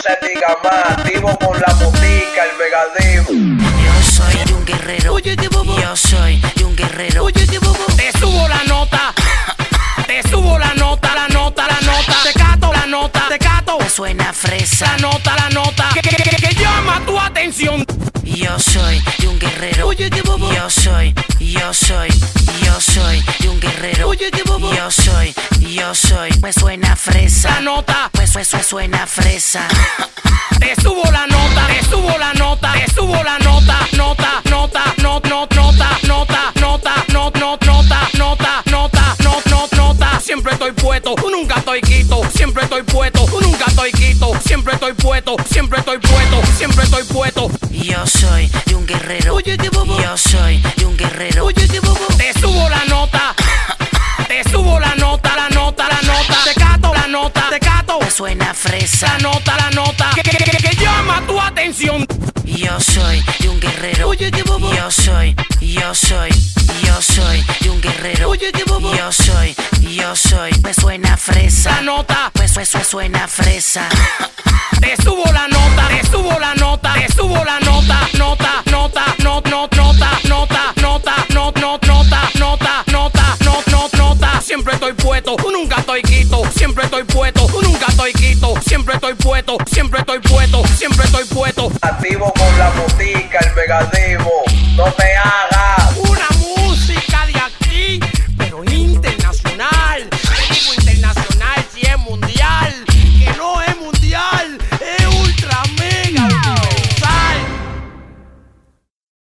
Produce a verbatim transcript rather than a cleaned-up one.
se diga más. Activo con la botica, el megadivo. Yo soy de un guerrero. Oye, qué bobo. Yo soy de un guerrero. Oye, qué bobo. Te subo la nota. Te subo la nota, la nota, la nota. Te cato la nota, te cato. Me suena fresa. La nota, la nota. Que, que, que, que llama tu atención. Yo soy de un guerrero. Oye, qué bobo. Yo soy, yo soy, yo soy de un guerrero. Oye, qué bobo. Yo soy, yo soy. Me suena fresa. La nota. Pues, pues, pues suena fresa. Te subo la nota, te subo la nota, te subo la nota, nota, nota, no, no, nota, nota, nota, no, no, nota, nota, nota, no, no, nota. Siempre estoy puesto, nunca estoy quito. Siempre estoy puesto, nunca estoy quito. Siempre estoy puesto, siempre estoy puesto, siempre estoy puesto. Yo soy de un guerrero. Oye, qué bobo. Yo soy de un guerrero. Oye, qué bobo. Te subo la nota, te subo la nota, la nota, la nota. Te cato la nota, te cato. Me suena fresa. La nota, la nota. Que, que, que, que llama tu atención. Yo soy de un guerrero. Oye, qué bobo. Yo soy, yo soy, yo soy de un guerrero. Oye, qué bobo. Yo soy, yo soy. Me suena fresa. La nota. Pues, pues, pues suena fresa. Te subo la nota, te subo la nota, te subo la nota, nota, nota, no, no, nota, nota, nota, no, no, nota, nota, nota, no, no, nota. Siempre estoy puesto, nunca estoy quito. Siempre estoy puesto, nunca estoy quito. Siempre estoy puesto, siempre estoy puesto, siempre estoy puesto. Activo con la botica, el megadivo. No te hagas.